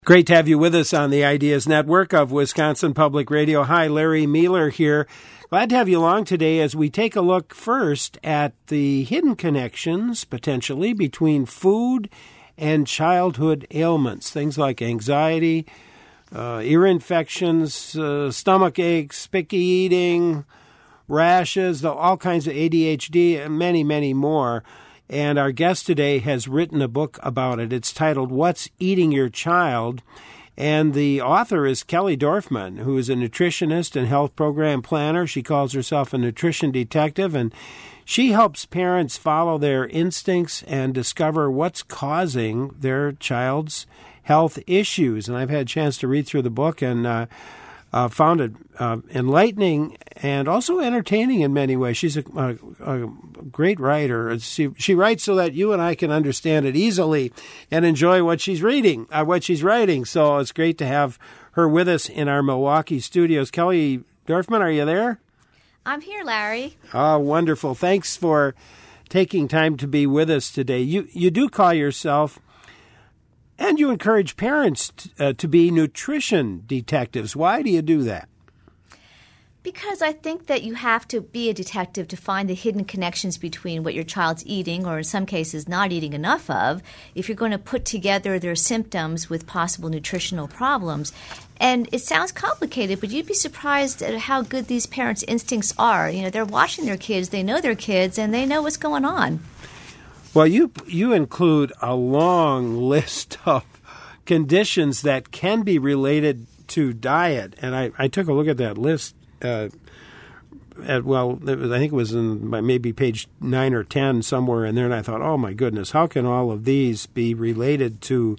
Great to have you with us on the Ideas Network of Wisconsin Public Radio. Hi, Larry Mueller here. Glad to have you along today as we take a look first at the hidden connections, potentially, between food and childhood ailments. Things like anxiety, ear infections, stomach aches, picky eating, rashes, all kinds of ADHD, and many, many more. And our guest today has written a book about it. It's titled, What's Eating Your Child? And the author is Kelly Dorfman, who is a nutritionist and health program planner. She calls herself a nutrition detective, and she helps parents follow their instincts and discover what's causing their child's health issues. And I've had a chance to read through the book and found it enlightening and also entertaining in many ways. She's a great writer. She writes so that you and I can understand it easily and enjoy what she's reading, what she's writing. So it's great to have her with us in our Milwaukee studios. Kelly Dorfman, are you there? I'm here, Larry. Oh, wonderful. Thanks for taking time to be with us today. You do call yourself, and you encourage parents to be nutrition detectives. Why do you do that? Because I think that you have to be a detective to find the hidden connections between what your child's eating, or in some cases not eating enough of, if you're going to put together their symptoms with possible nutritional problems. And it sounds complicated, but you'd be surprised at how good these parents' instincts are. You know, they're watching their kids, they know their kids, and they know what's going on. Well, you include a long list of conditions that can be related to diet, and I took a look at that list. I think it was in maybe page 9 or 10 somewhere in there, and I thought, oh my goodness, how can all of these be related to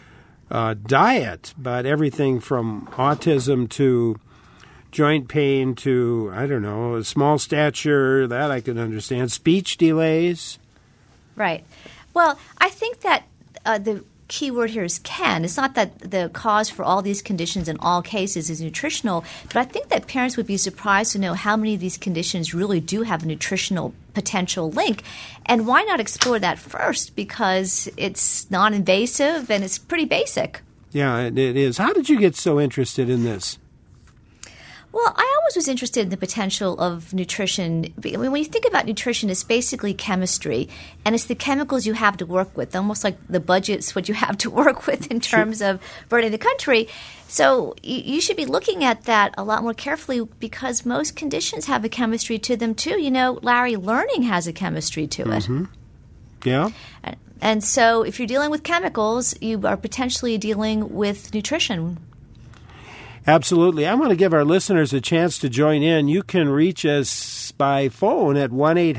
diet? But everything from autism to joint pain to, I don't know, small stature, that I can understand, speech delays. Right. Well, I think that the key word here is can. It's not that the cause for all these conditions in all cases is nutritional, but I think that parents would be surprised to know how many of these conditions really do have a nutritional potential link. And why not explore that first? Because it's non-invasive and it's pretty basic. Yeah, it is. How did you get so interested in this? Well, I always was interested in the potential of nutrition. I mean, when you think about nutrition, it's basically chemistry, and it's the chemicals you have to work with, almost like the budget's what you have to work with in terms of running the country. So you should be looking at that a lot more carefully because most conditions have a chemistry to them, too. You know, Larry, learning has a chemistry to it. Mm-hmm. Yeah. And so if you're dealing with chemicals, you are potentially dealing with nutrition. Absolutely. I want to give our listeners a chance to join in. You can reach us by phone at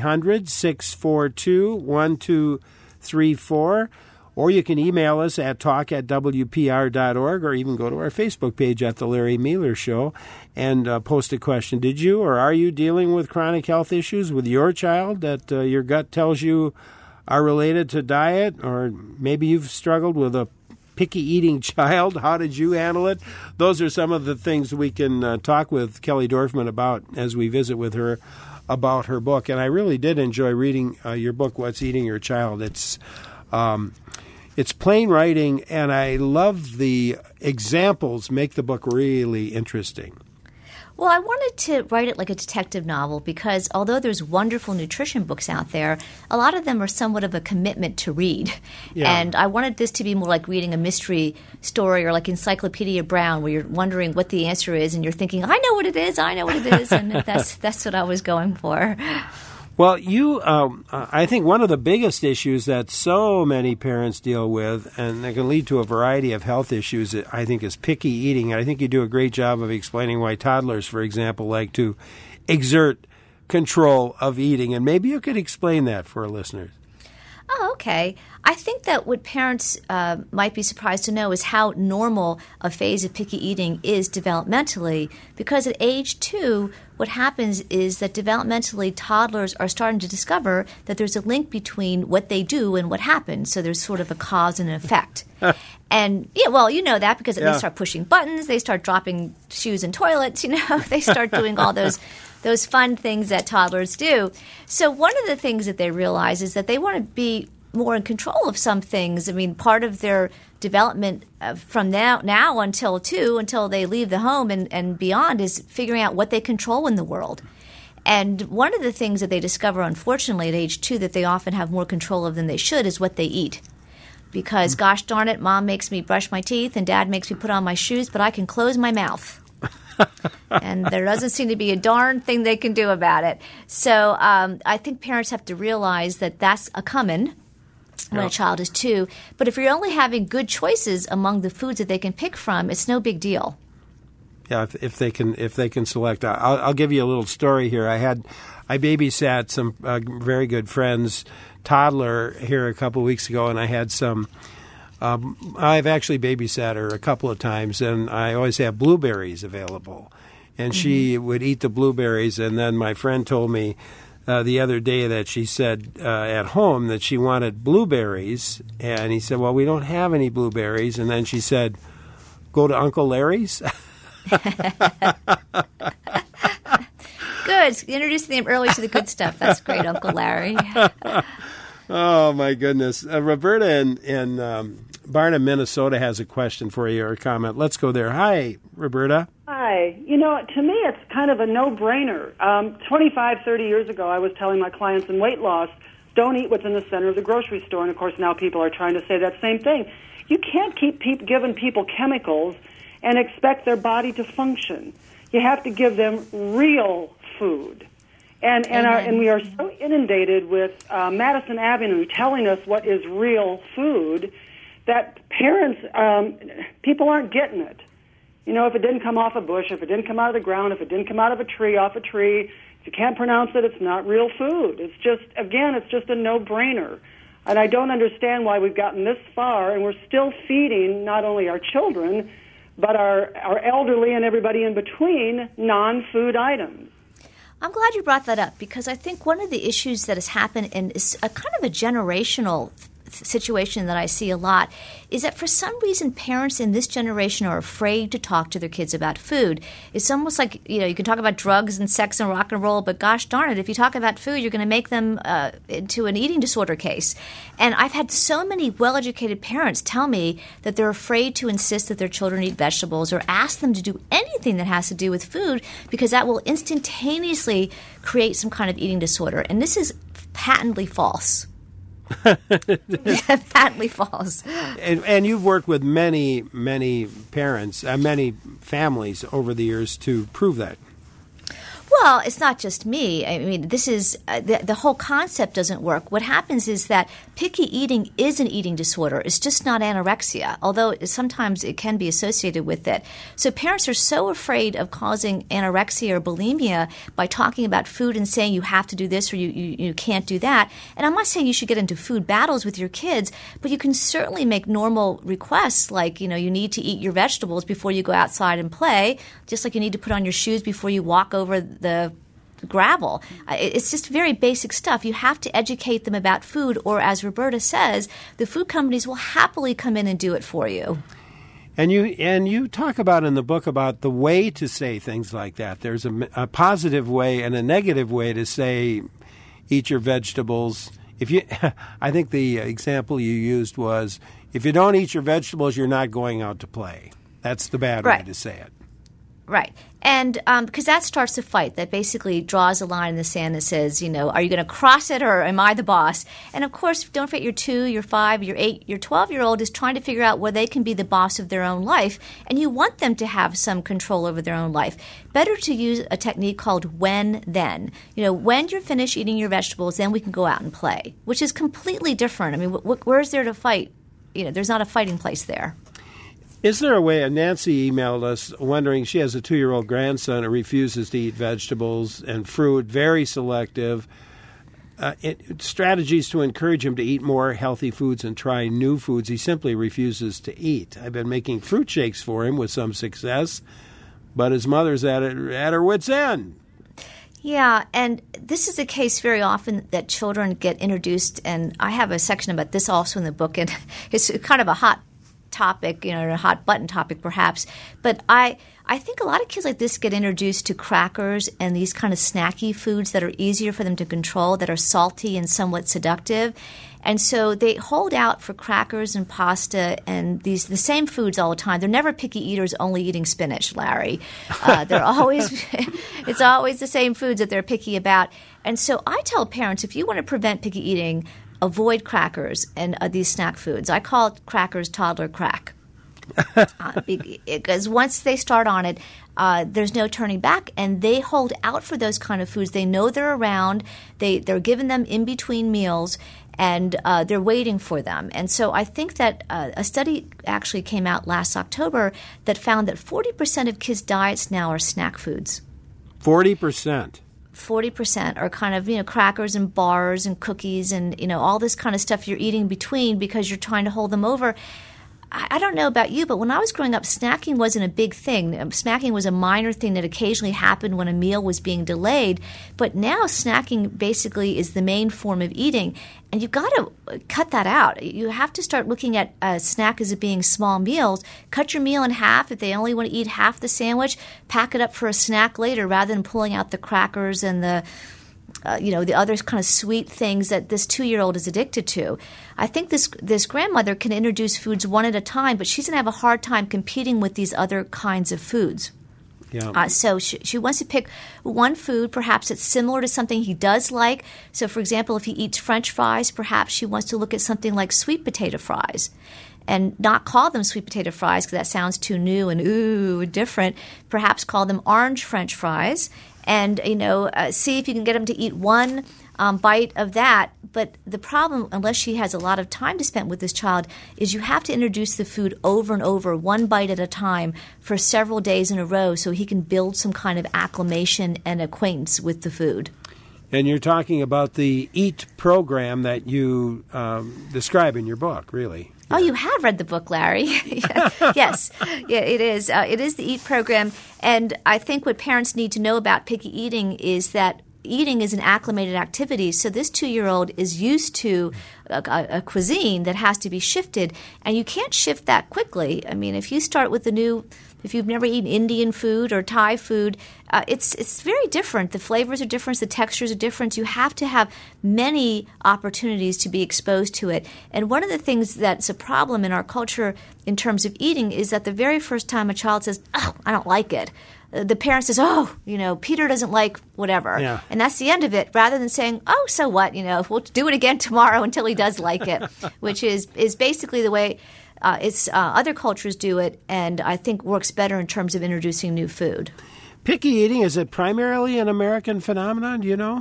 1-800-642-1234, or you can email us at talk@wpr.org, or even go to our Facebook page at The Larry Mueller Show and post a question. Did you or are you dealing with chronic health issues with your child that your gut tells you are related to diet, or maybe you've struggled with a picky eating child? How did you handle it? Those are some of the things we can talk with Kelly Dorfman about as we visit with her about her book. And I really did enjoy reading your book, What's Eating Your Child. It's plain writing, and I love the examples make the book really interesting. Well, I wanted to write it like a detective novel because although there's wonderful nutrition books out there, a lot of them are somewhat of a commitment to read. Yeah. And I wanted this to be more like reading a mystery story or like Encyclopedia Brown, where you're wondering what the answer is and you're thinking, I know what it is, and that's what I was going for. Well, I think one of the biggest issues that so many parents deal with, and that can lead to a variety of health issues, I think, is picky eating. I think you do a great job of explaining why toddlers, for example, like to exert control of eating. And maybe you could explain that for our listeners. Oh, okay. I think that what parents might be surprised to know is how normal a phase of picky eating is developmentally, because at age 2, what happens is that developmentally toddlers are starting to discover that there's a link between what they do and what happens. So there's sort of a cause and an effect. And, yeah, well, you know that because they start pushing buttons, they start dropping shoes in toilets, they start doing all those fun things that toddlers do. So one of the things that they realize is that they want to be more in control of some things. I mean, part of their development from now until 2, until they leave the home and beyond, is figuring out what they control in the world. And one of the things that they discover, unfortunately, at age 2 that they often have more control of than they should is what they eat. Because, gosh darn it, Mom makes me brush my teeth and Dad makes me put on my shoes, but I can close my mouth. And there doesn't seem to be a darn thing they can do about it. So I think parents have to realize that that's a coming when a child is 2. But if you're only having good choices among the foods that they can pick from, it's no big deal. Yeah, if they can select. I'll give you a little story here. I babysat some very good friends' toddler here a couple of weeks ago, and I had some. I've actually babysat her a couple of times, and I always have blueberries available. And she would eat the blueberries, and then my friend told me the other day that she said at home that she wanted blueberries, and he said, well, we don't have any blueberries. And then she said, go to Uncle Larry's. Good. Introducing them early to the good stuff. That's great, Uncle Larry. Oh, my goodness. Roberta in Barnum, Minnesota has a question for you or a comment. Let's go there. Hi, Roberta. Hi. You know, to me, it's kind of a no-brainer. 25, 30 years ago, I was telling my clients in weight loss, don't eat what's in the center of the grocery store. And, of course, now people are trying to say that same thing. You can't keep giving people chemicals and expect their body to function. You have to give them real food. And we are so inundated with Madison Avenue telling us what is real food that parents, people aren't getting it. You know, if it didn't come off a bush, if it didn't come out of the ground, if it didn't come out of a tree, off a tree, if you can't pronounce it, it's not real food. It's just, again, it's just a no-brainer. And I don't understand why we've gotten this far and we're still feeding not only our children, but our elderly and everybody in between non-food items. I'm glad you brought that up because I think one of the issues that has happened and is a kind of a generational situation that I see a lot is that for some reason parents in this generation are afraid to talk to their kids about food. It's almost like, you know, you can talk about drugs and sex and rock and roll, but gosh darn it, if you talk about food, you're going to make them into an eating disorder case. And I've had so many well-educated parents tell me that they're afraid to insist that their children eat vegetables or ask them to do anything that has to do with food because that will instantaneously create some kind of eating disorder. And this is patently false. Patently false. And you've worked with many parents, many families over the years to prove that. Well, it's not just me. I mean, this is the whole concept doesn't work. What happens is that picky eating is an eating disorder. It's just not anorexia, although sometimes it can be associated with it. So parents are so afraid of causing anorexia or bulimia by talking about food and saying you have to do this or you can't do that. And I'm not saying you should get into food battles with your kids, but you can certainly make normal requests like, you know, you need to eat your vegetables before you go outside and play, just like you need to put on your shoes before you walk over the gravel. It's just very basic stuff. You have to educate them about food, or as Roberta says, the food companies will happily come in and do it for you. And you talk about in the book about the way to say things like that. There's a positive way and a negative way to say, eat your vegetables. I think the example you used was, if you don't eat your vegetables, you're not going out to play. That's the bad way to say it. Right. And because that starts a fight that basically draws a line in the sand and says, you know, are you going to cross it or am I the boss? And, of course, don't forget your 2, your 5, your 8, your 12-year-old is trying to figure out where they can be the boss of their own life, and you want them to have some control over their own life. Better to use a technique called when-then. You know, when you're finished eating your vegetables, then we can go out and play, which is completely different. I mean, where's there to fight? You know, there's not a fighting place there. Is there a way, Nancy emailed us wondering, she has a 2-year-old grandson who refuses to eat vegetables and fruit, very selective. Strategies to encourage him to eat more healthy foods and try new foods he simply refuses to eat. I've been making fruit shakes for him with some success, but his mother's at her wit's end. Yeah, and this is a case very often that children get introduced, and I have a section about this also in the book, and it's kind of a hot topic, a hot button topic perhaps. But I think a lot of kids like this get introduced to crackers and these kind of snacky foods that are easier for them to control, that are salty and somewhat seductive. And so they hold out for crackers and pasta and the same foods all the time. They're never picky eaters only eating spinach, Larry. It's always the same foods that they're picky about. And so I tell parents, if you want to prevent picky eating, avoid crackers and these snack foods. I call it crackers toddler crack. Because once they start on it, there's no turning back, and they hold out for those kind of foods. They know they're around. They're giving them in between meals, and they're waiting for them. And so I think that a study actually came out last October that found that 40% of kids' diets now are snack foods. 40%. 40% are kind of, crackers and bars and cookies and, all this kind of stuff you're eating between because you're trying to hold them over. I don't know about you, but when I was growing up, snacking wasn't a big thing. Snacking was a minor thing that occasionally happened when a meal was being delayed. But now snacking basically is the main form of eating. And you've got to cut that out. You have to start looking at a snack as it being small meals. Cut your meal in half. If they only want to eat half the sandwich, pack it up for a snack later rather than pulling out the crackers and the other kind of sweet things that this 2-year-old is addicted to. I think this grandmother can introduce foods one at a time, but she's going to have a hard time competing with these other kinds of foods. Yeah. So she wants to pick one food, perhaps it's similar to something he does like. So, for example, if he eats French fries, perhaps she wants to look at something like sweet potato fries and not call them sweet potato fries because that sounds too new and different. Perhaps call them orange French fries. And, see if you can get them to eat one bite of that. But the problem, unless she has a lot of time to spend with this child, is you have to introduce the food over and over, one bite at a time, for several days in a row so he can build some kind of acclimation and acquaintance with the food. And you're talking about the EAT program that you describe in your book, really. Oh, you have read the book, Larry. Yes. Yeah, it is. It is the EAT program. And I think what parents need to know about picky eating is that eating is an acclimated activity. So this 2-year-old is used to a cuisine that has to be shifted. And you can't shift that quickly. I mean, if you start with if you've never eaten Indian food or Thai food, it's very different. The flavors are different. The textures are different. You have to have many opportunities to be exposed to it. And one of the things that's a problem in our culture in terms of eating is that the very first time a child says, "Oh, I don't like it," the parent says, Peter doesn't like whatever. Yeah. And that's the end of it, rather than saying, oh, so what? We'll do it again tomorrow until he does like it, which is basically the way other cultures do it, and I think works better in terms of introducing new food. Picky eating, is it primarily an American phenomenon? Do you know?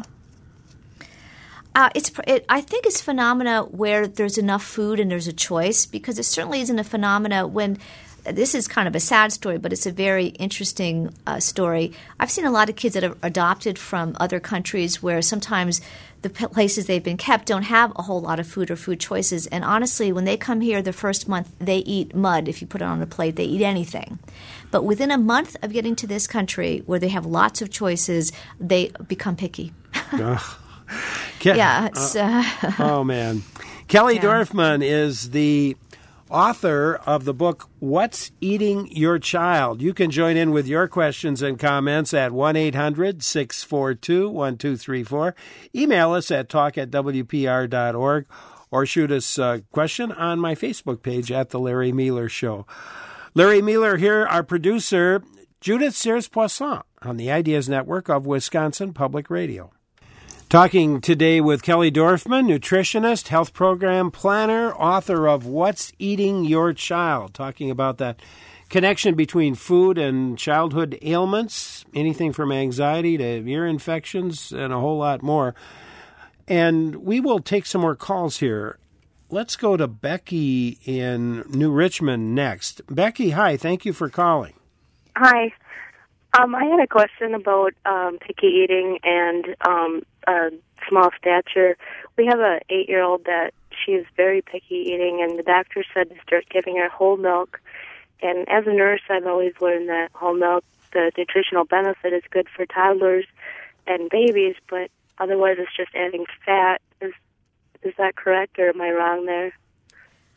I think it's a phenomena where there's enough food and there's a choice, because it certainly isn't a phenomena when – this is kind of a sad story, but it's a very interesting story. I've seen a lot of kids that are adopted from other countries where sometimes the places they've been kept don't have a whole lot of food or food choices. And honestly, when they come here the first month, they eat mud. If you put it on a plate, they eat anything. But within a month of getting to this country where they have lots of choices, they become picky. Yeah. Oh, man. Kelly Dorfman is the author of the book, What's Eating Your Child? You can join in with your questions and comments at 1-800-642-1234. Email us at talk@wpr.org or shoot us a question on my Facebook page at The Larry Miller Show. Larry Miller here, our producer, Judith Sears-Poisson on the Ideas Network of Wisconsin Public Radio. Talking today with Kelly Dorfman, nutritionist, health program planner, author of What's Eating Your Child, talking about that connection between food and childhood ailments, anything from anxiety to ear infections and a whole lot more. And we will take some more calls here. Let's go to Becky in New Richmond next. Becky, hi. Thank you for calling. Hi. I had a question about picky eating and small stature. We have an 8-year-old that she is very picky eating, and the doctor said to start giving her whole milk. And as a nurse, I've always learned that whole milk, the nutritional benefit is good for toddlers and babies, but otherwise it's just adding fat. Is that correct, or am I wrong there?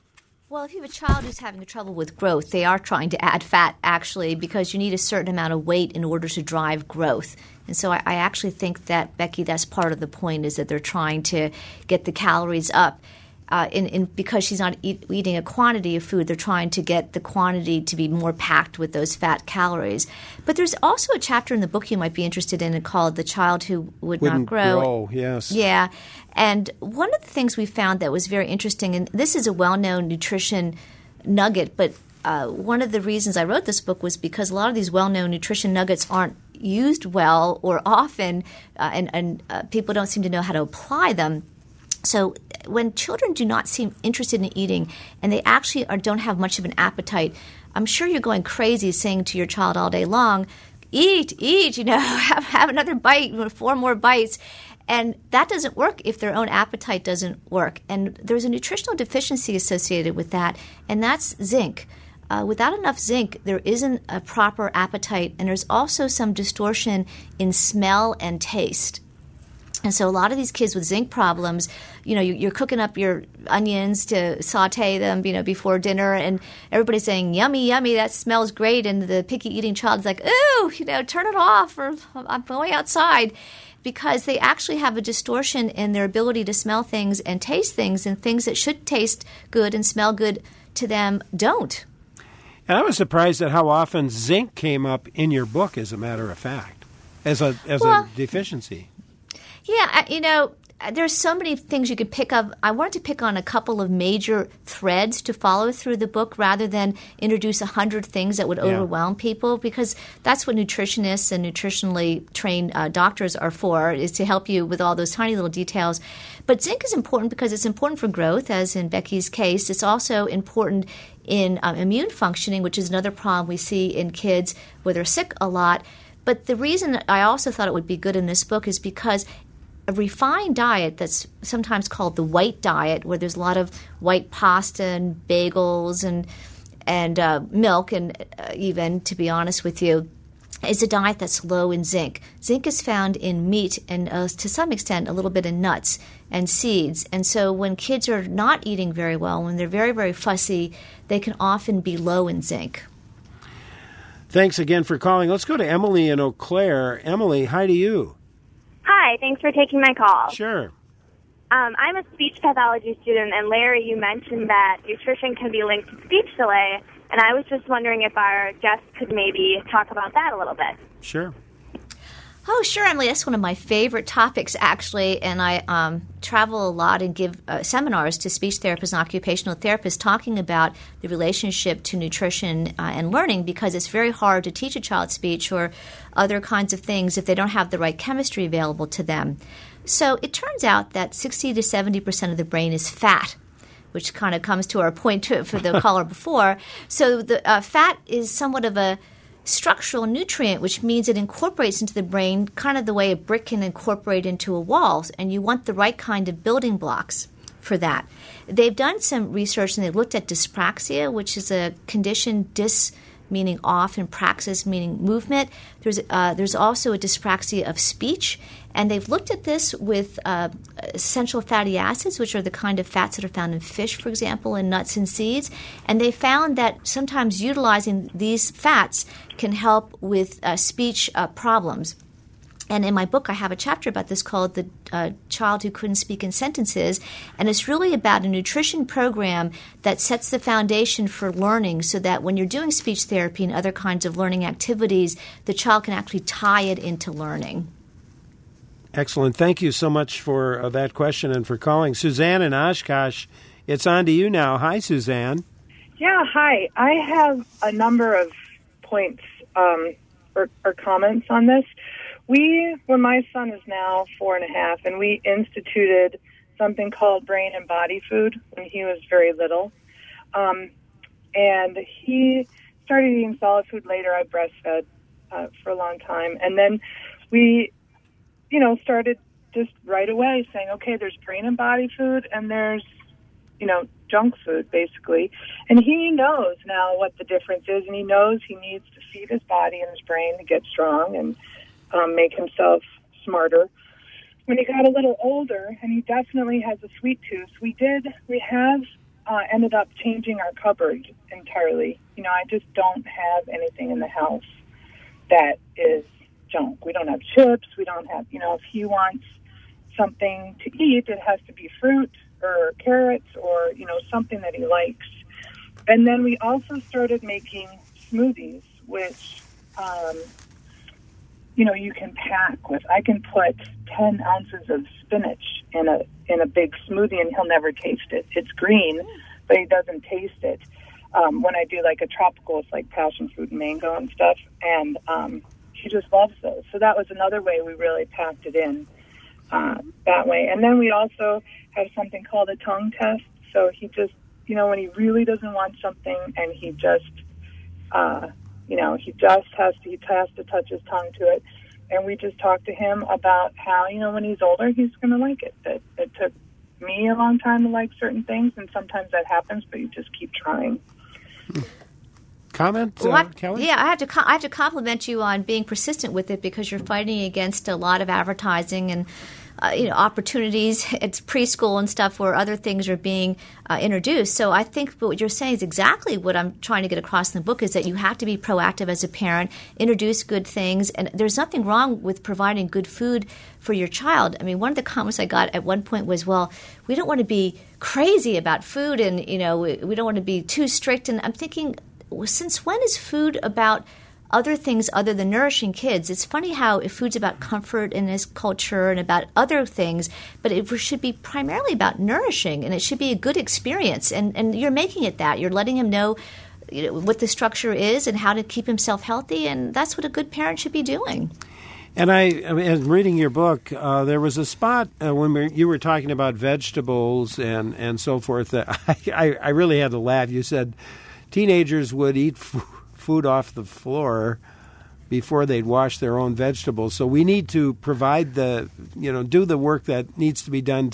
Well, if you have a child who's having trouble with growth, they are trying to add fat, actually, because you need a certain amount of weight in order to drive growth. And so I actually think that, Becky, that's part of the point, is that they're trying to get the calories up. Because she's not eating a quantity of food, they're trying to get the quantity to be more packed with those fat calories. But there's also a chapter in the book you might be interested in called "The Child Who Wouldn't Grow." Yes. Yeah. And one of the things we found that was very interesting, and this is a well-known nutrition nugget, but one of the reasons I wrote this book was because a lot of these well-known nutrition nuggets aren't used well or often, and people don't seem to know how to apply them. So when children do not seem interested in eating and they actually don't have much of an appetite, I'm sure you're going crazy saying to your child all day long, eat, have another bite, 4 more bites. And that doesn't work if their own appetite doesn't work. And there's a nutritional deficiency associated with that, and that's zinc. Without enough zinc, there isn't a proper appetite, and there's also some distortion in smell and taste. And so a lot of these kids with zinc problems, you're cooking up your onions to saute them, before dinner, and everybody's saying, yummy, yummy, that smells great. And the picky eating child is like, ooh, turn it off, or I'm going outside. Because they actually have a distortion in their ability to smell things and taste things, and things that should taste good and smell good to them don't. And I was surprised at how often zinc came up in your book, as a matter of fact, as a deficiency. Yeah, there's so many things you could pick up. I wanted to pick on a couple of major threads to follow through the book rather than introduce 100 things that would overwhelm people, because that's what nutritionists and nutritionally trained doctors are for, is to help you with all those tiny little details. But zinc is important because it's important for growth, as in Becky's case. It's also important in immune functioning, which is another problem we see in kids where they're sick a lot. But the reason I also thought it would be good in this book is because a refined diet that's sometimes called the white diet, where there's a lot of white pasta and bagels and milk, and even, to be honest with you, is a diet that's low in zinc. Zinc is found in meat and, to some extent, a little bit in nuts and seeds. And so when kids are not eating very well, when they're very, very fussy, they can often be low in zinc. Thanks again for calling. Let's go to Emily in Eau Claire. Emily, hi to you. Hi, thanks for taking my call. Sure. I'm a speech pathology student, and Larry, you mentioned that nutrition can be linked to speech delay, and I was just wondering if our guest could maybe talk about that a little bit. Sure. Oh, sure, Emily. That's one of my favorite topics, actually, and I travel a lot and give seminars to speech therapists and occupational therapists talking about the relationship to nutrition and learning, because it's very hard to teach a child speech or other kinds of things if they don't have the right chemistry available to them. So it turns out that 60 to 70% of the brain is fat, which kind of comes to our point for the caller before. So the fat is somewhat of a structural nutrient, which means it incorporates into the brain kind of the way a brick can incorporate into a wall, and you want the right kind of building blocks for that. They've done some research, and they've looked at dyspraxia, which is a condition, dys meaning off and praxis meaning movement. There's also a dyspraxia of speech, and they've looked at this with essential fatty acids, which are the kind of fats that are found in fish, for example, and nuts and seeds. And they found that sometimes utilizing these fats can help with speech problems. And in my book, I have a chapter about this called The Child Who Couldn't Speak in Sentences. And it's really about a nutrition program that sets the foundation for learning, so that when you're doing speech therapy and other kinds of learning activities, the child can actually tie it into learning. Excellent. Thank you so much for that question and for calling. Suzanne in Oshkosh, it's on to you now. Hi, Suzanne. Yeah, hi. I have a number of points or comments on this. When my son is now 4.5, and we instituted something called brain and body food when he was very little. And he started eating solid food later. I breastfed for a long time. And then we, started just right away saying, okay, there's brain and body food, and there's, junk food, basically. And he knows now what the difference is, and he knows he needs to feed his body and his brain to get strong and make himself smarter. When he got a little older, and he definitely has a sweet tooth, we have ended up changing our cupboard entirely. You know, I just don't have anything in the house that is junk. We don't have chips. We don't have, you know, if he wants something to eat, it has to be fruit or carrots or, you know, something that he likes. And then we also started making smoothies, which, you know, you can pack with. I can put 10 ounces of spinach in a big smoothie, and he'll never taste it. It's green, but he doesn't taste it. When I do like a tropical, it's like passion fruit and mango and stuff, and he just loves those. So that was another way we really packed it in that way. And then we also have something called a tongue test. So he just, you know, when he really doesn't want something and he just, you know, he has to touch his tongue to it. And we just talked to him about how, you know, when he's older, he's going to like it. That it took me a long time to like certain things, and sometimes that happens, but you just keep trying. Comment, Kelly? Yeah, I have to compliment you on being persistent with it, because you're fighting against a lot of advertising and opportunities at preschool and stuff where other things are being introduced. So I think what you're saying is exactly what I'm trying to get across in the book, is that you have to be proactive as a parent, introduce good things, and there's nothing wrong with providing good food for your child. I mean, one of the comments I got at one point was, well, we don't want to be crazy about food, and, you know, we don't want to be too strict. And I'm thinking, since when is food about other things other than nourishing kids? It's funny how if food's about comfort in this culture and about other things, but it should be primarily about nourishing, and it should be a good experience. And you're making it that. You're letting him know, you know, what the structure is and how to keep himself healthy, and that's what a good parent should be doing. And I mean, reading your book, there was a spot when you were talking about vegetables and so forth that I really had to laugh. You said teenagers would eat food off the floor before they'd wash their own vegetables. So we need to provide do the work that needs to be done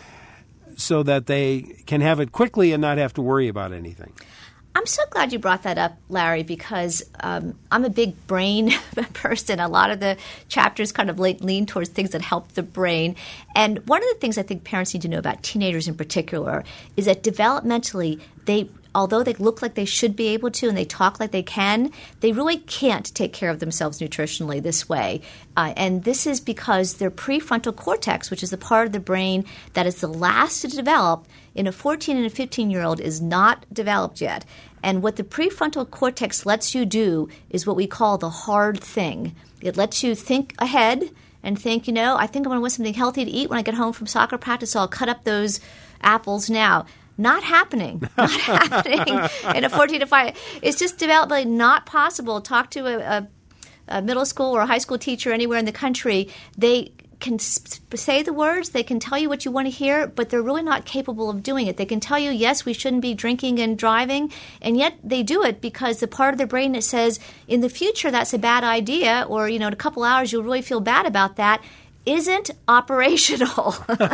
so that they can have it quickly and not have to worry about anything. I'm so glad you brought that up, Larry, because I'm a big brain person. A lot of the chapters kind of lean towards things that help the brain. And one of the things I think parents need to know about teenagers in particular is that developmentally, although they look like they should be able to and they talk like they can, they really can't take care of themselves nutritionally this way. And this is because their prefrontal cortex, which is the part of the brain that is the last to develop in a 14 and a 15-year-old, is not developed yet. And what the prefrontal cortex lets you do is what we call the hard thing. It lets you think ahead and think, I think I'm going to want something healthy to eat when I get home from soccer practice, so I'll cut up those apples now. Not happening. Not happening in a 14 to 5. It's just developmentally not possible. Talk to a middle school or a high school teacher anywhere in the country. They can say the words. They can tell you what you want to hear, but they're really not capable of doing it. They can tell you, yes, we shouldn't be drinking and driving, and yet they do it because the part of their brain that says, in the future, that's a bad idea, or, in a couple hours, you'll really feel bad about that, isn't operational.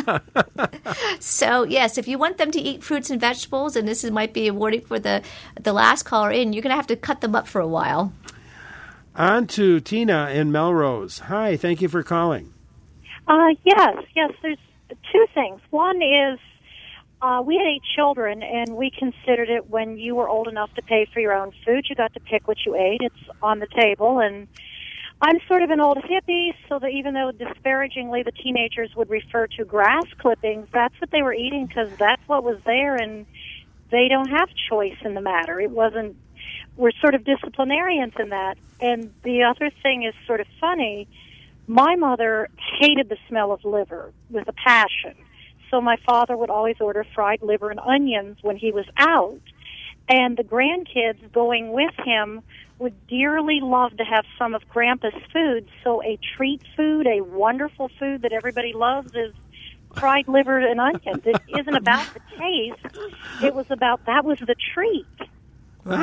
So, yes, if you want them to eat fruits and vegetables, and this might be a warning for the last caller in, you're going to have to cut them up for a while. On to Tina in Melrose. Hi, thank you for calling. Yes, there's two things. One is we had 8 children, and we considered it when you were old enough to pay for your own food, you got to pick what you ate. It's on the table, and I'm sort of an old hippie, so that even though disparagingly the teenagers would refer to grass clippings, that's what they were eating because that's what was there, and they don't have choice in the matter. We're sort of disciplinarians in that. And the other thing is sort of funny. My mother hated the smell of liver with a passion, so my father would always order fried liver and onions when he was out, and the grandkids going with him would dearly love to have some of Grandpa's food. So a treat food, a wonderful food that everybody loves, is fried liver and onions. It isn't about the taste. It was about that was the treat. Right.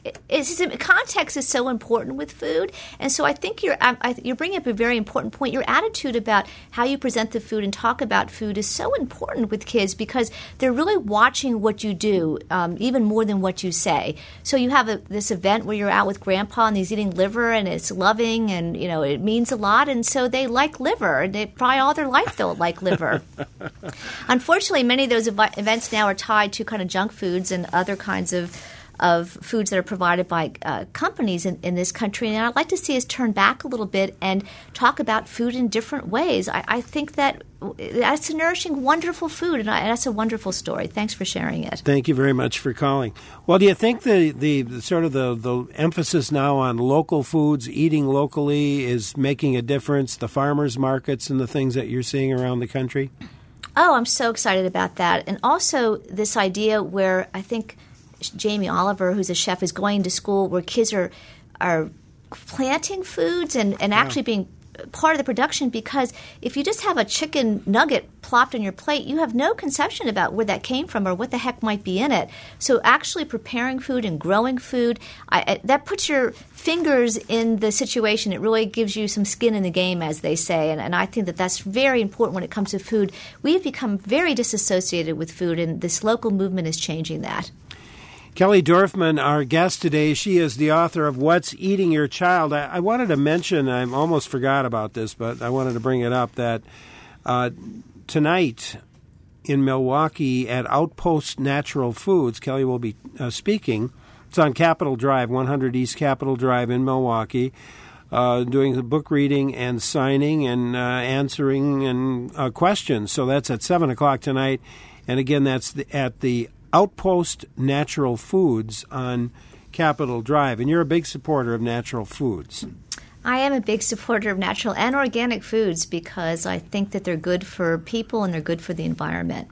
context is so important with food. And so I think you're bringing up a very important point. Your attitude about how you present the food and talk about food is so important with kids because they're really watching what you do, even more than what you say. So you have this event where you're out with Grandpa and he's eating liver and it's loving and, it means a lot. And so they like liver. They probably all their life they'll like liver. Unfortunately, many of those events now are tied to kind of junk foods and other kinds of foods that are provided by companies in this country. And I'd like to see us turn back a little bit and talk about food in different ways. I think that's a nourishing, wonderful food, and that's a wonderful story. Thanks for sharing it. Thank you very much for calling. Well, do you think the sort of the emphasis now on local foods, eating locally, is making a difference, the farmers markets and the things that you're seeing around the country? Oh, I'm so excited about that. And also this idea where I think Jamie Oliver, who's a chef, is going to school where kids are planting foods and actually being part of the production, because if you just have a chicken nugget plopped on your plate, you have no conception about where that came from or what the heck might be in it. So actually preparing food and growing food, that puts your fingers in the situation. It really gives you some skin in the game, as they say, and I think that's very important when it comes to food. We've become very disassociated with food, and this local movement is changing that. Kelly Dorfman, our guest today, she is the author of What's Eating Your Child. I wanted to mention, I almost forgot about this, but I wanted to bring it up, that tonight in Milwaukee at Outpost Natural Foods, Kelly will be speaking. It's on Capitol Drive, 100 East Capitol Drive in Milwaukee, doing the book reading and signing and answering and questions. So that's at 7 o'clock tonight. And again, that's at the Outpost Natural Foods on Capitol Drive. And you're a big supporter of natural foods. I am a big supporter of natural and organic foods because I think that they're good for people and they're good for the environment.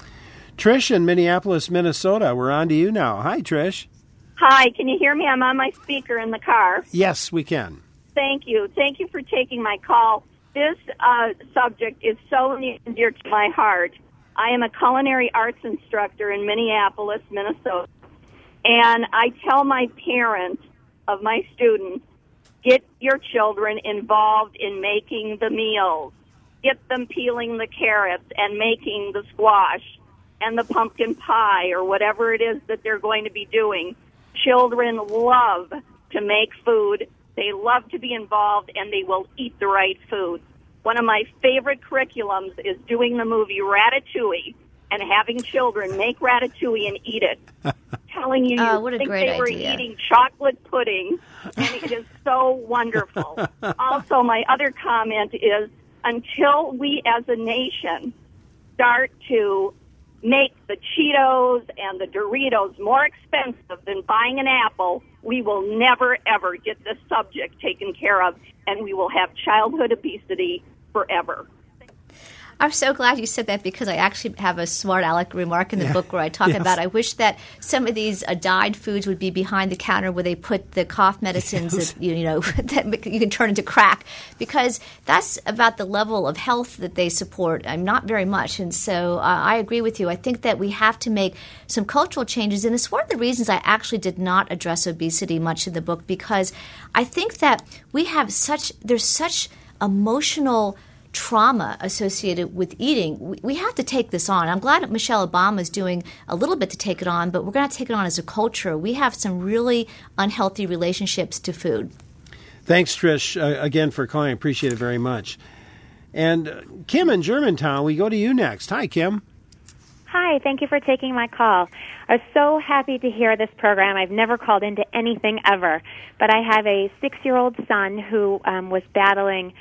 Trish in Minneapolis, Minnesota. We're on to you now. Hi, Trish. Hi, can you hear me? I'm on my speaker in the car. Yes, we can. Thank you. Thank you for taking my call. This subject is so near and dear to my heart. I am a culinary arts instructor in Minneapolis, Minnesota, and I tell my parents of my students, get your children involved in making the meals. Get them peeling the carrots and making the squash and the pumpkin pie or whatever it is that they're going to be doing. Children love to make food. They love to be involved, and they will eat the right food. One of my favorite curriculums is doing the movie Ratatouille and having children make ratatouille and eat it. Telling you, you think they were eating chocolate pudding, and it is so wonderful. Also, my other comment is, until we as a nation start to make the Cheetos and the Doritos more expensive than buying an apple, we will never, ever get this subject taken care of, and we will have childhood obesity forever. I'm so glad you said that because I actually have a smart aleck remark in the book where I talk about I wish that some of these dyed foods would be behind the counter where they put the cough medicines that, that you can turn into crack, because that's about the level of health that they support. Not very much. And so I agree with you. I think that we have to make some cultural changes, and it's one of the reasons I actually did not address obesity much in the book, because I think that there's such emotional trauma associated with eating. We have to take this on. I'm glad that Michelle Obama is doing a little bit to take it on, but we're going to take it on as a culture. We have some really unhealthy relationships to food. Thanks, Trish, again for calling. I appreciate it very much. And Kim in Germantown, we go to you next. Hi, Kim. Hi, thank you for taking my call. I was so happy to hear this program. I've never called into anything ever, but I have a 6-year-old son who was battling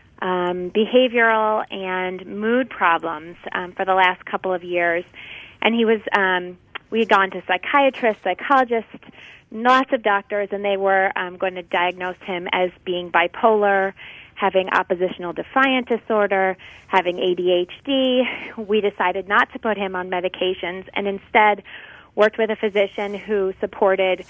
behavioral and mood problems for the last couple of years. And we had gone to psychiatrists, psychologists, lots of doctors, and they were going to diagnose him as being bipolar, having oppositional defiant disorder, having ADHD. We decided not to put him on medications and instead worked with a physician who supported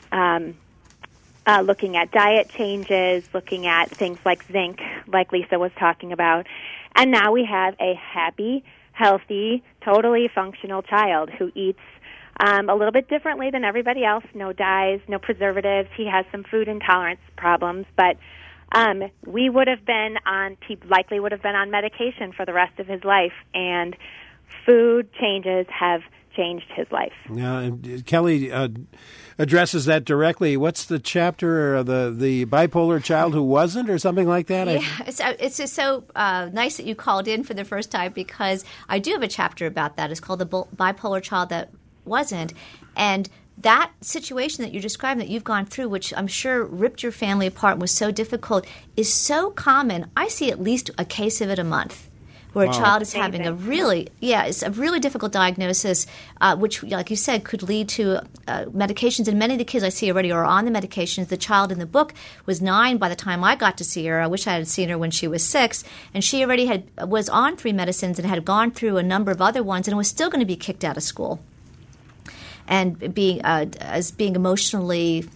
looking at diet changes, looking at things like zinc, like Lisa was talking about. And now we have a happy, healthy, totally functional child who eats a little bit differently than everybody else. No dyes, no preservatives. He has some food intolerance problems, but he likely would have been on medication for the rest of his life, and food changes have changed his life. Yeah, and Kelly addresses that directly. What's the chapter, the bipolar child who wasn't, or something like that? Yeah, it's just so nice that you called in for the first time, because I do have a chapter about that. It's called The Bipolar Child That Wasn't, and that situation that you're describing that you've gone through, which I'm sure ripped your family apart and was so difficult, is so common. I see at least a case of it a month, where a child is having it's a really difficult diagnosis, which, like you said, could lead to medications. And many of the kids I see already are on the medications. The child in the book was 9 by the time I got to see her. I wish I had seen her when she was 6. And she already was on 3 medicines and had gone through a number of other ones and was still going to be kicked out of school. And being emotionally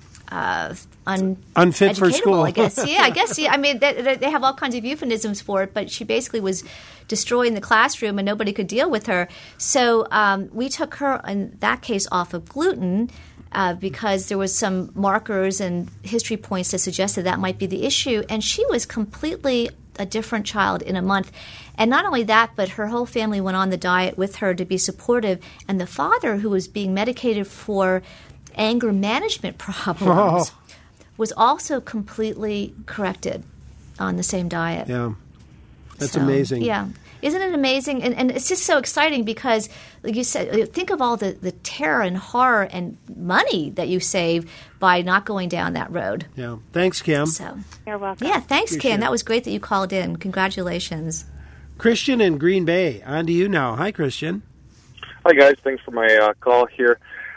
unfit for school, I guess. Yeah, I guess. Yeah, I mean, they have all kinds of euphemisms for it, but she basically was destroying the classroom, and nobody could deal with her. So we took her, in that case, off of gluten because there was some markers and history points that suggested that might be the issue, and she was completely a different child in a month. And not only that, but her whole family went on the diet with her to be supportive, and the father, who was being medicated for anger management problems, was also completely corrected on the same diet. Yeah. That's amazing. Yeah. Isn't it amazing? And it's just so exciting because, like you said, think of all the terror and horror and money that you save by not going down that road. Yeah. Thanks, Kim. So, you're welcome. Yeah, thanks, Kim. That was great that you called in. Congratulations. Christian in Green Bay. On to you now. Hi, Christian. Hi, guys. Thanks for my call here.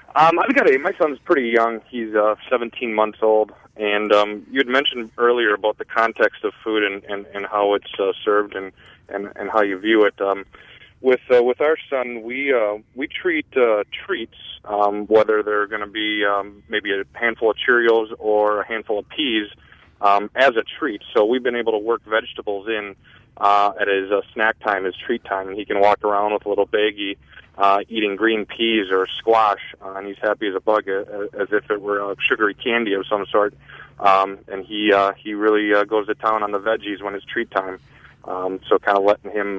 My son's pretty young. He's 17 months old, and you had mentioned earlier about the context of food and how it's served and how you view it. With our son, we treat treats, whether they're going to be maybe a handful of Cheerios or a handful of peas, as a treat. So we've been able to work vegetables in at his snack time, his treat time, and he can walk around with a little baggie eating green peas or squash, and he's happy as a bug, as if it were a sugary candy of some sort. And he really goes to town on the veggies when it's treat time. So kind of letting him,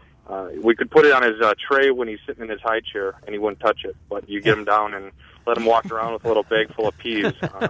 we could put it on his tray when he's sitting in his high chair, and he wouldn't touch it. But you get him down and let him walk around with a little bag full of peas.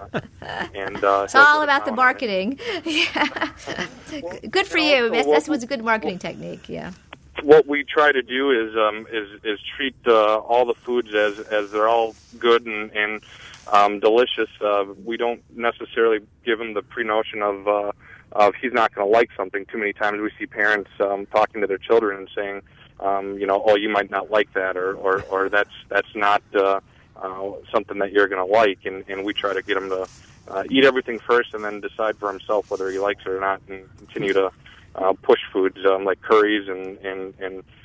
And it's all about the marketing. Yeah. Good for you. That was a good marketing technique. Yeah. What we try to do is treat all the foods as they're all good and delicious. We don't necessarily give them the pre-notion of he's not going to like something. Too many times we see parents talking to their children and saying, oh, you might not like that, or that's not something that you're going to like. And we try to get him to eat everything first and then decide for himself whether he likes it or not, and continue to push foods like curries and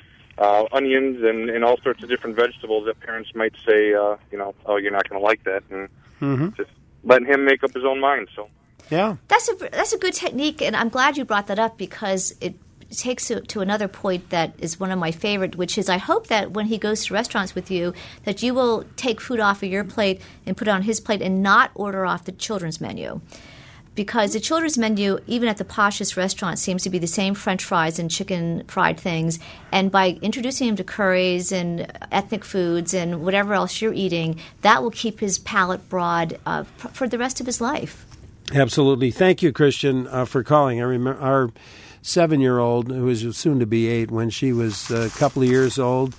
onions and all sorts of different vegetables that parents might say, oh, you're not going to like that, and just letting him make up his own mind. So, yeah, that's a good technique, and I'm glad you brought that up because it takes it to another point that is one of my favorite, which is I hope that when he goes to restaurants with you, that you will take food off of your plate and put it on his plate and not order off the children's menu. Because the children's menu, even at the poshest restaurant, seems to be the same French fries and chicken fried things. And by introducing him to curries and ethnic foods and whatever else you're eating, that will keep his palate broad for the rest of his life. Absolutely. Thank you, Christian, for calling. I remember our 7-year-old, who is soon to be 8, when she was a couple of years old.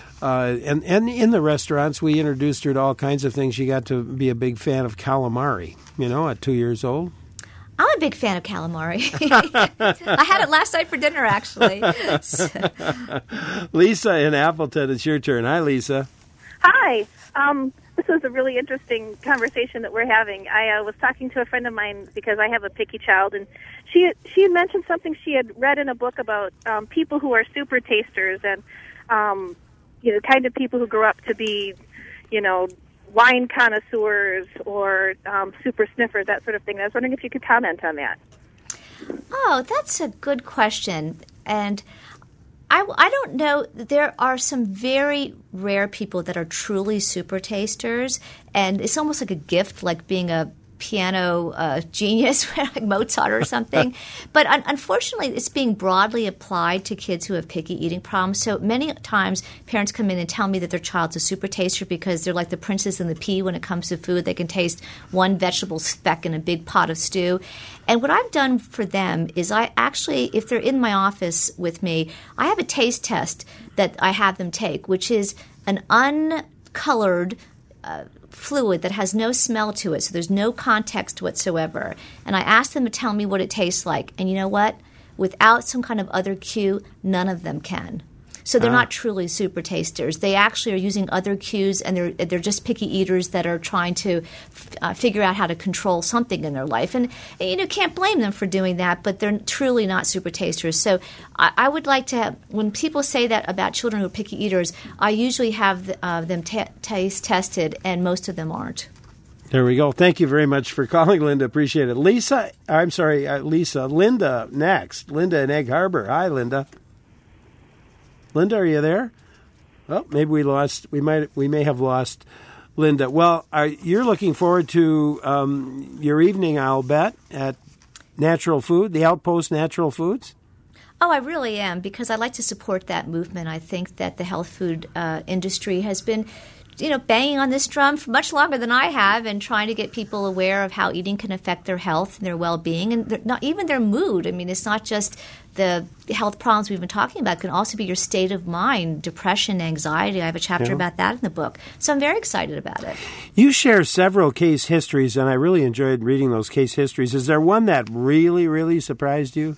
And in the restaurants, we introduced her to all kinds of things. She got to be a big fan of calamari, at 2 years old. I'm a big fan of calamari. I had it last night for dinner, actually. Lisa in Appleton, it's your turn. Hi, Lisa. Hi. This is a really interesting conversation that we're having. I was talking to a friend of mine because I have a picky child, and she had mentioned something she had read in a book about people who are super tasters and, kind of people who grow up to be, wine connoisseurs or super sniffers, that sort of thing. I was wondering if you could comment on that. Oh, that's a good question. And I don't know. There are some very rare people that are truly super tasters, and it's almost like a gift, like being a piano genius, like Mozart or something. But unfortunately, it's being broadly applied to kids who have picky eating problems. So many times parents come in and tell me that their child's a super taster because they're like the princess and the pea when it comes to food. They can taste one vegetable speck in a big pot of stew. And what I've done for them is I actually, if they're in my office with me, I have a taste test that I have them take, which is an uncolored fluid that has no smell to it, so there's no context whatsoever. And I ask them to tell me what it tastes like. And you know what? Without some kind of other cue, none of them can. So they're not truly super tasters. They actually are using other cues, and they're just picky eaters that are trying to figure out how to control something in their life. And can't blame them for doing that, but they're truly not super tasters. So I would like to have, when people say that about children who are picky eaters, I usually have them taste tested, and most of them aren't. There we go. Thank you very much for calling, Linda. Appreciate it. Lisa, Linda next. Linda in Egg Harbor. Hi, Linda. Linda, are you there? Oh, maybe we may have lost Linda. Well, you're looking forward to your evening, I'll bet, at Natural Food, the Outpost Natural Foods? Oh, I really am, because I like to support that movement. I think that the health food industry has been banging on this drum for much longer than I have, and trying to get people aware of how eating can affect their health and their well-being, and not even their mood. I mean, it's not just the health problems we've been talking about. It can also be your state of mind, depression, anxiety. I have a chapter about that in the book. So I'm very excited about it. You share several case histories, and I really enjoyed reading those case histories. Is there one that really, really surprised you?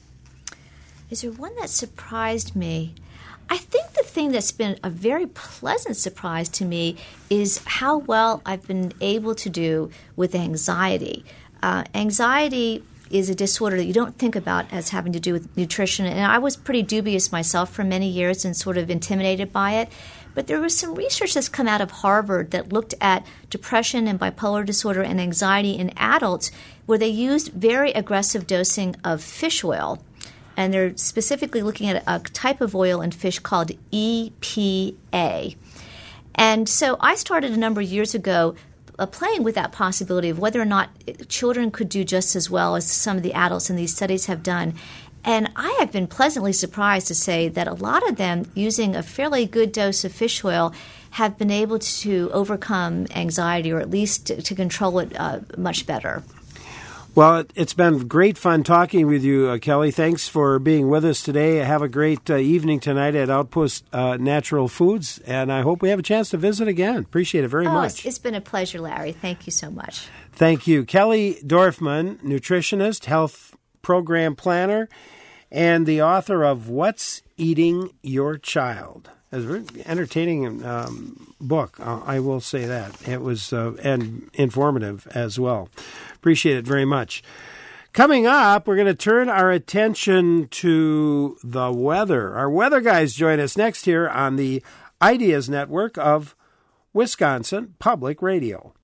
Is there one that surprised me? I think the thing that's been a very pleasant surprise to me is how well I've been able to do with anxiety. Anxiety is a disorder that you don't think about as having to do with nutrition, and I was pretty dubious myself for many years and sort of intimidated by it. But there was some research that's come out of Harvard that looked at depression and bipolar disorder and anxiety in adults, where they used very aggressive dosing of fish oil. And they're specifically looking at a type of oil in fish called EPA. And so I started a number of years ago playing with that possibility of whether or not children could do just as well as some of the adults in these studies have done. And I have been pleasantly surprised to say that a lot of them, using a fairly good dose of fish oil, have been able to overcome anxiety, or at least to control it much better. Well, it's been great fun talking with you, Kelly. Thanks for being with us today. Have a great evening tonight at Outpost Natural Foods, and I hope we have a chance to visit again. Appreciate it very much. It's been a pleasure, Larry. Thank you so much. Thank you. Kelly Dorfman, nutritionist, health program planner, and the author of What's Eating Your Child. It's a very entertaining book, I will say that. It was and informative as well. Appreciate it very much. Coming up, we're going to turn our attention to the weather. Our weather guys join us next here on the Ideas Network of Wisconsin Public Radio.